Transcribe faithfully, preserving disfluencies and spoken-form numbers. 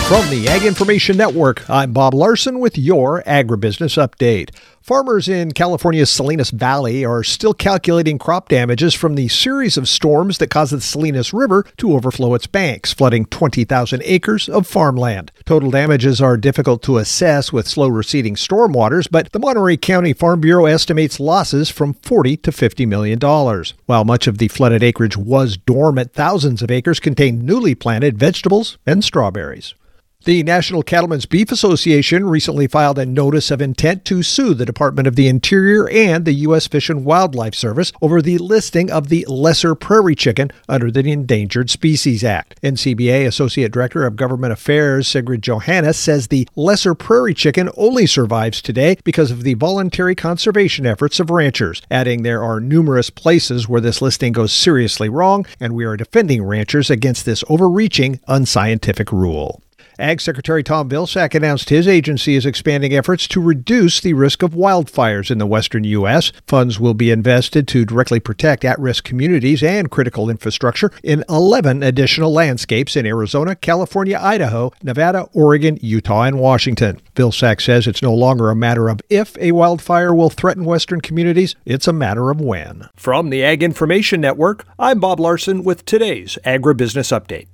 From the Ag Information Network, I'm Bob Larson with your Agribusiness Update. Farmers in California's Salinas Valley are still calculating crop damages from the series of storms that caused the Salinas River to overflow its banks, flooding twenty thousand acres of farmland. Total damages are difficult to assess with slow receding storm waters, but the Monterey County Farm Bureau estimates losses from forty to fifty million dollars. While much of the flooded acreage was dormant, thousands of acres contained newly planted vegetables and strawberries. The National Cattlemen's Beef Association recently filed a notice of intent to sue the Department of the Interior and the U S Fish and Wildlife Service over the listing of the lesser prairie chicken under the Endangered Species Act. N C B A Associate Director of Government Affairs Sigrid Johannes says the lesser prairie chicken only survives today because of the voluntary conservation efforts of ranchers, adding there are numerous places where this listing goes seriously wrong, and we are defending ranchers against this overreaching, unscientific rule. Ag Secretary Tom Vilsack announced his agency is expanding efforts to reduce the risk of wildfires in the western U S. Funds will be invested to directly protect at-risk communities and critical infrastructure in eleven additional landscapes in Arizona, California, Idaho, Nevada, Oregon, Utah, and Washington. Vilsack says it's no longer a matter of if a wildfire will threaten western communities, it's a matter of when. From the Ag Information Network, I'm Bob Larson with today's Agribusiness Update.